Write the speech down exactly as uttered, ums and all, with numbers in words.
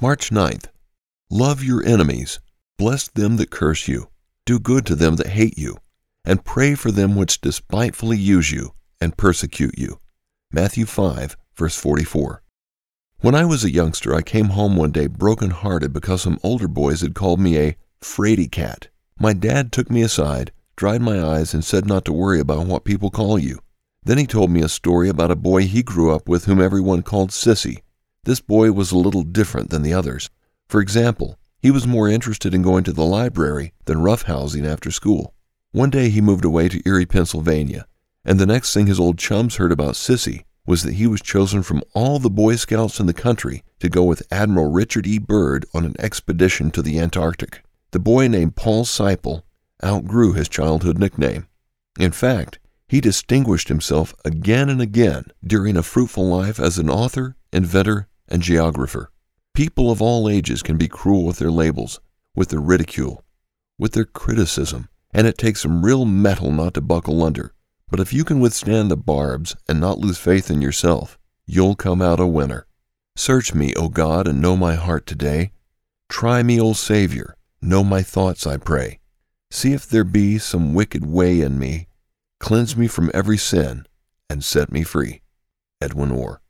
March ninth. Love your enemies, bless them that curse you, do good to them that hate you, and pray for them which despitefully use you and persecute you. Matthew five, verse forty-four. When I was a youngster, I came home one day broken-hearted because some older boys had called me a fraidy cat. My dad took me aside, dried my eyes, and said not to worry about what people call you. Then he told me a story about a boy he grew up with whom everyone called Sissy. This boy was a little different than the others. For example, he was more interested in going to the library than roughhousing after school. One day he moved away to Erie, Pennsylvania, and the next thing his old chums heard about Sissy was that he was chosen from all the Boy Scouts in the country to go with Admiral Richard E. Byrd on an expedition to the Antarctic. The boy named Paul Seipel outgrew his childhood nickname. In fact, he distinguished himself again and again during a fruitful life as an author, inventor, and geographer. People of all ages can be cruel with their labels, with their ridicule, with their criticism, and it takes some real metal not to buckle under. But if you can withstand the barbs and not lose faith in yourself, you'll come out a winner. Search me, O God, and know my heart today. Try me, O Savior, know my thoughts, I pray. See if there be some wicked way in me. Cleanse me from every sin and set me free. Edwin Orr.